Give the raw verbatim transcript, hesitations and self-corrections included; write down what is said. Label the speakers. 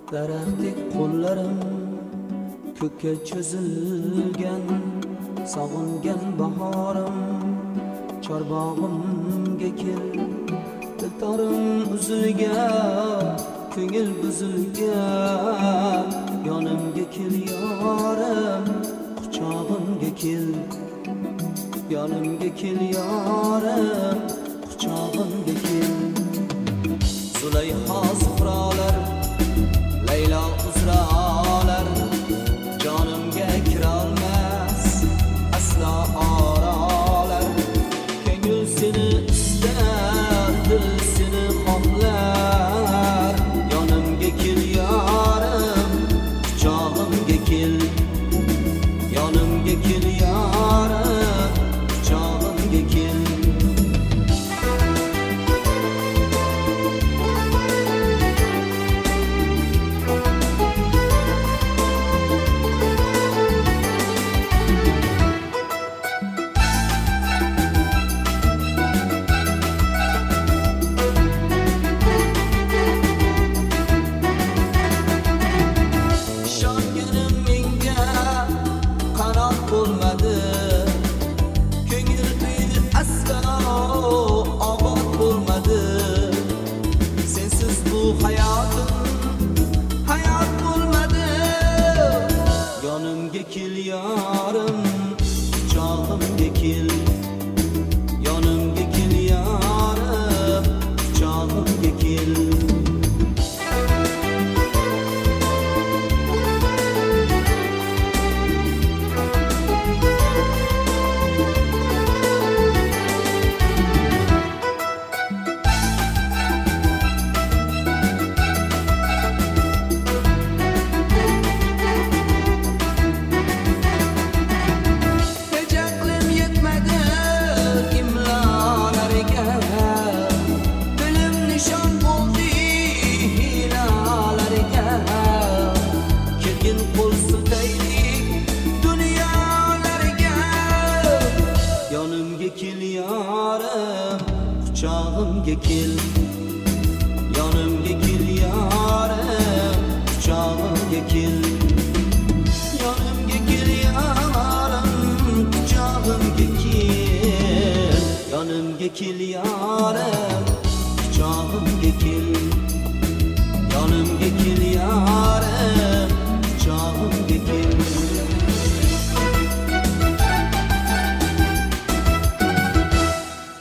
Speaker 1: Daraxtdek qo'llarim ko'kka cho'zilgan, sog'ingan bahorim chorbog'imga kel. Diltorim uzilgan, ko'ngil buzilgan, yonimga kel yorim, quchog'imga kel. Yonimga kel yorim, quchog'imga kel. Zulayho zuhrolar, Laylo uzralar, jonimga kirolmas aslo oralar. Ko'ngil seni istar, dil seni xohlar. Yonimga kel yorim, quchog'imga kel. Yonimga kel yorim, quchog'imga kel. Yonimga kel yorim, quchog'imga kel. Yonimga kel yorim, quchog'imga kel. Yonimga kel yorim, quchog'imga kel. Yonimga kel yorim, quchog'imga kel. Yonimga kel yorim, quchog'imga kel. Yonimga kel yorim.